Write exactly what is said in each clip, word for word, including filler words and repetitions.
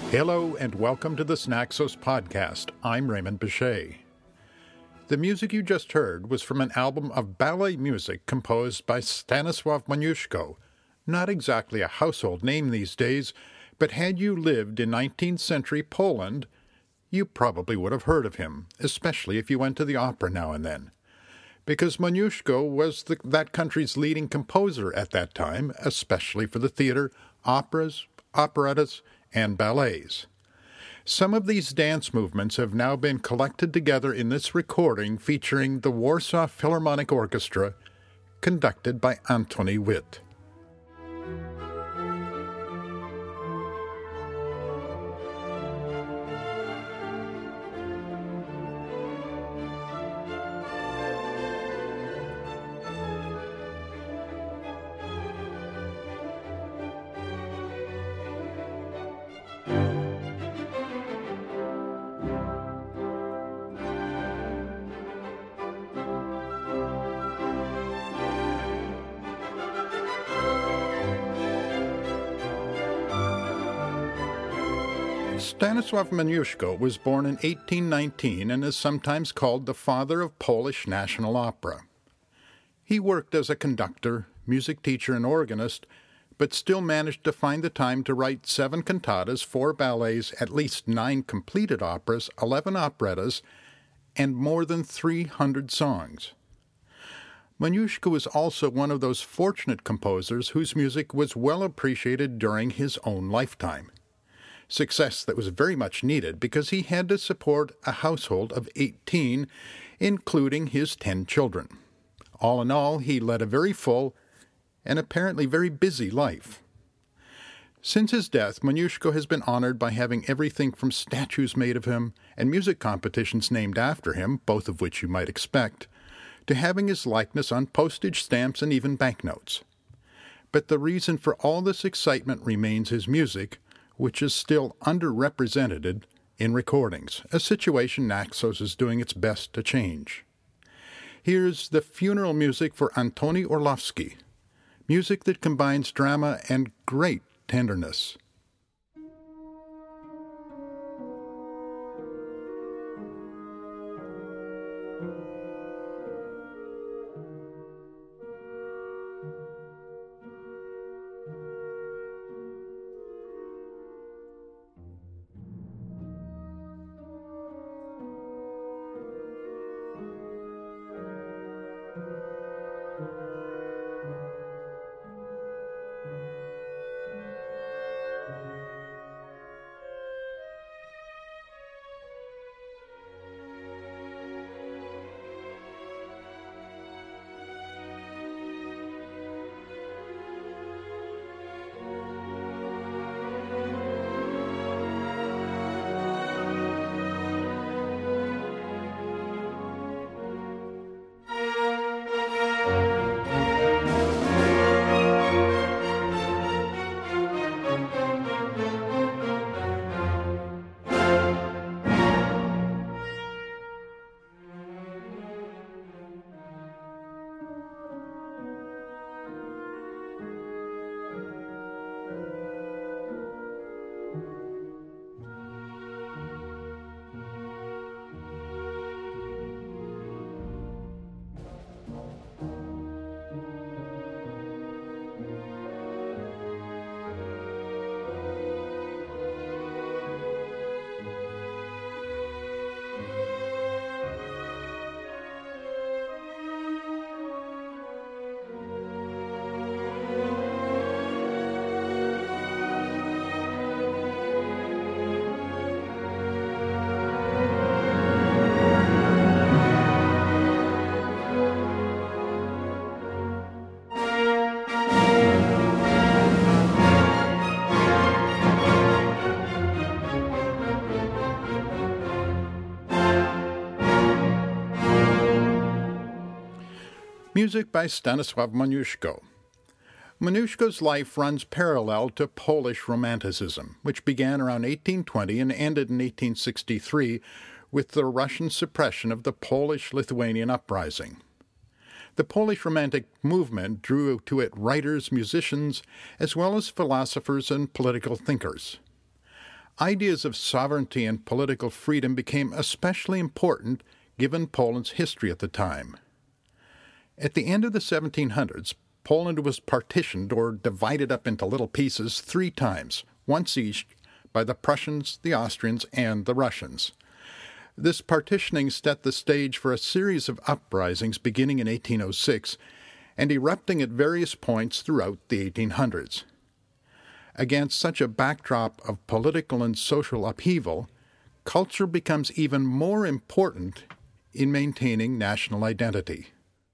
Hello and welcome to the Snaxos podcast. I'm Raymond Bechet. The music you just heard was from an album of ballet music composed by Stanisław Moniuszko, not exactly a household name these days, but had you lived in nineteenth century Poland, you probably would have heard of him, especially if you went to the opera now and then. Because Moniuszko was the, that country's leading composer at that time, especially for the theater, operas, operettas, and ballets. Some of these dance movements have now been collected together in this recording featuring the Warsaw Philharmonic Orchestra, conducted by Antoni Witt. Stanisław Moniuszko was born in eighteen nineteen and is sometimes called the father of Polish national opera. He worked as a conductor, music teacher, and organist, but still managed to find the time to write seven cantatas, four ballets, at least nine completed operas, eleven operettas, and more than three hundred songs. Moniuszko was also one of those fortunate composers whose music was well appreciated during his own lifetime. Success that was very much needed because he had to support a household of eighteen, including his ten children. All in all, he led a very full and apparently very busy life. Since his death, Moniuszko has been honored by having everything from statues made of him and music competitions named after him, both of which you might expect, to having his likeness on postage stamps and even banknotes. But the reason for all this excitement remains his music, which is still underrepresented in recordings, a situation Naxos is doing its best to change. Here's the funeral music for Antoni Orlowski, music that combines drama and great tenderness. Music by Stanisław Moniuszko. Moniuszko's life runs parallel to Polish Romanticism, which began around eighteen twenty and ended in eighteen sixty-three with the Russian suppression of the Polish-Lithuanian uprising. The Polish Romantic movement drew to it writers, musicians, as well as philosophers and political thinkers. Ideas of sovereignty and political freedom became especially important given Poland's history at the time. At the end of the seventeen hundreds, Poland was partitioned or divided up into little pieces three times, once each, by the Prussians, the Austrians, and the Russians. This partitioning set the stage for a series of uprisings beginning in eighteen oh six and erupting at various points throughout the eighteen hundreds. Against such a backdrop of political and social upheaval, culture becomes even more important in maintaining national identity.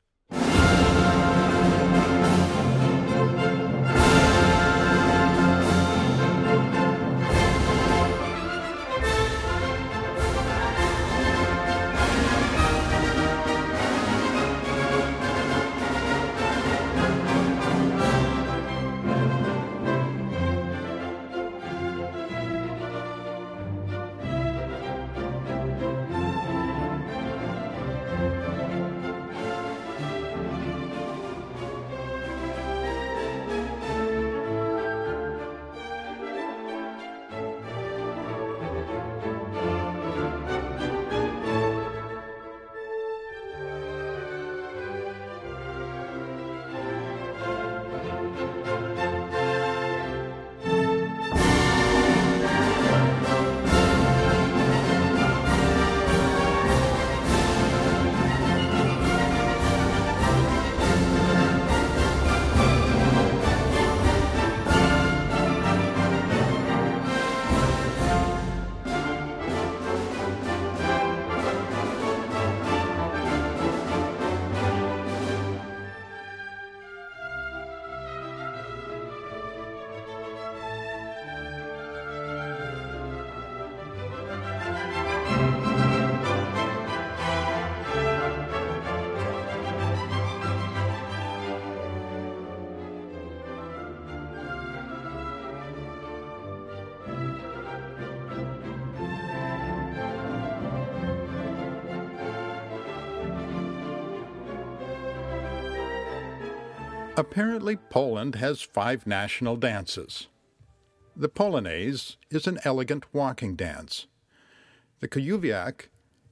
Apparently, Poland has five national dances. The Polonaise is an elegant walking dance. The Kujowiak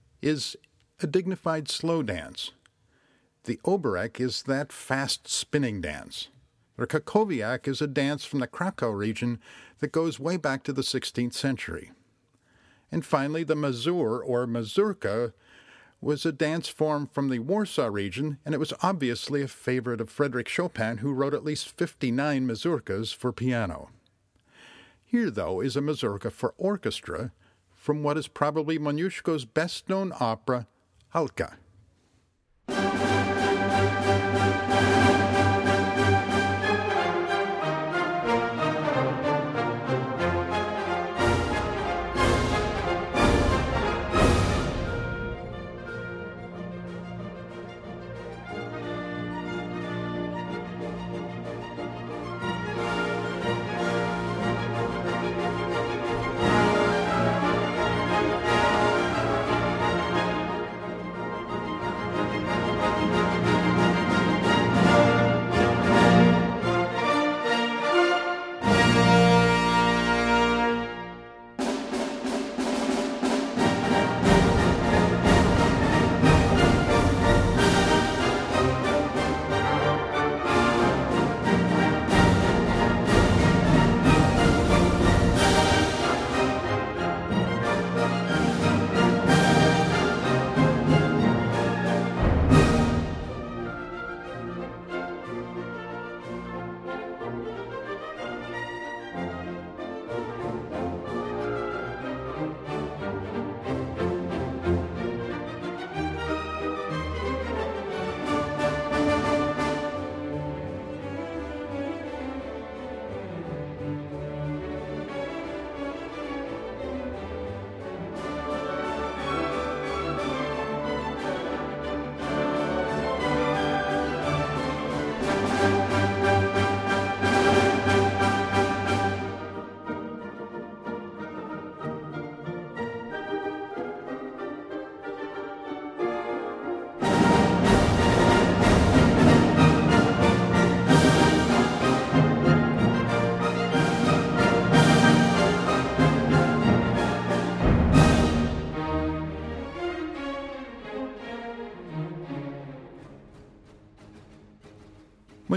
is a dignified slow dance. The Oberek is that fast spinning dance. The Krakowiak is a dance from the Krakow region that goes way back to the sixteenth century. And finally, the Mazur or Mazurka was a dance form from the Warsaw region, and it was obviously a favorite of Frédéric Chopin, who wrote at least fifty-nine mazurkas for piano. Here, though, is a mazurka for orchestra from what is probably Moniuszko's best-known opera, Halka.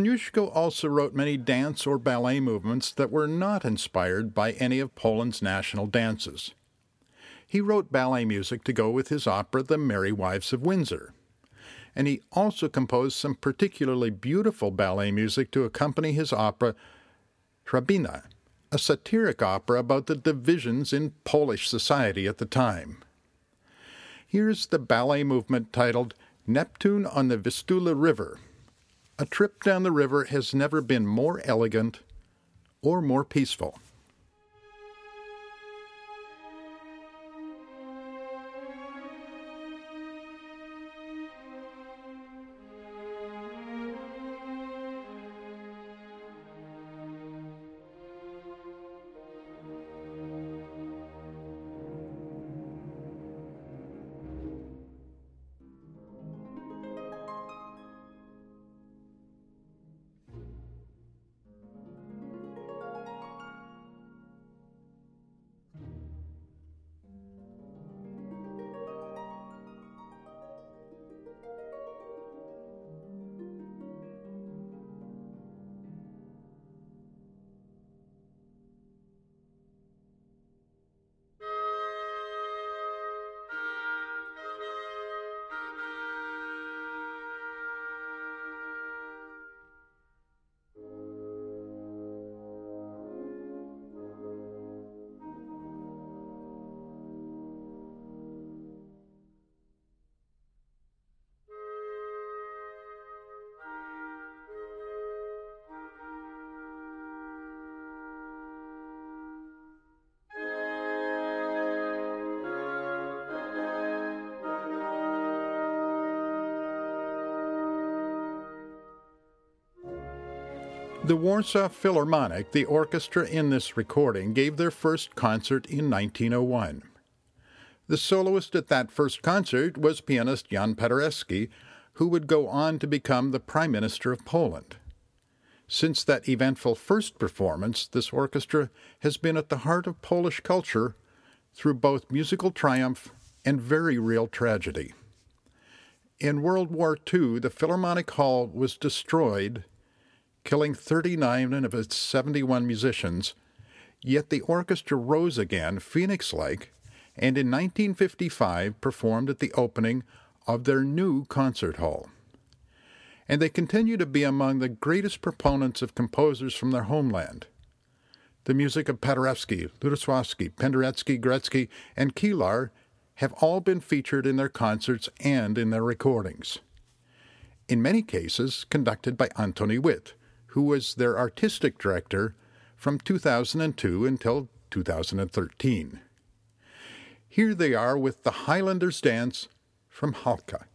Moniuszko also wrote many dance or ballet movements that were not inspired by any of Poland's national dances. He wrote ballet music to go with his opera The Merry Wives of Windsor, and he also composed some particularly beautiful ballet music to accompany his opera Hrabina, a satiric opera about the divisions in Polish society at the time. Here's the ballet movement titled Neptune on the Vistula River. A trip down the river has never been more elegant or more peaceful. The Warsaw Philharmonic, the orchestra in this recording, gave their first concert in nineteen oh one. The soloist at that first concert was pianist Jan Paderewski, who would go on to become the Prime Minister of Poland. Since that eventful first performance, this orchestra has been at the heart of Polish culture through both musical triumph and very real tragedy. In World War Two, the Philharmonic Hall was destroyed, killing thirty-nine of its seventy-one musicians, yet the orchestra rose again, phoenix-like, and in nineteen fifty-five performed at the opening of their new concert hall. And they continue to be among the greatest proponents of composers from their homeland. The music of Paderewski, Lutoslawski, Penderecki, Gorecki, and Kilar have all been featured in their concerts and in their recordings. In many cases, conducted by Antoni Witt, who was their artistic director from two thousand two until two thousand thirteen. Here they are with the Highlanders Dance from Halka.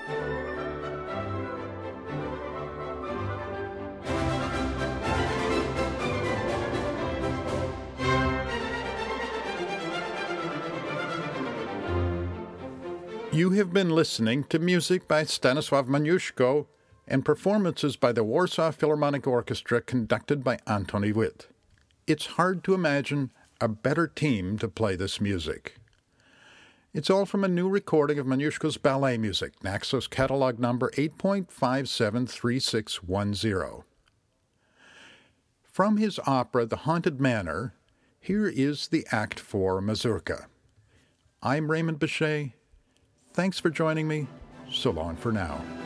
You have been listening to music by Stanisław Moniuszko and performances by the Warsaw Philharmonic Orchestra conducted by Antoni Witt. It's hard to imagine a better team to play this music. It's all from a new recording of Moniuszko's ballet music, Naxos catalog number eight point five seven three six one zero. From his opera The Haunted Manor, here is the Act four Mazurka. I'm Raymond Bechet. Thanks for joining me. So long for now.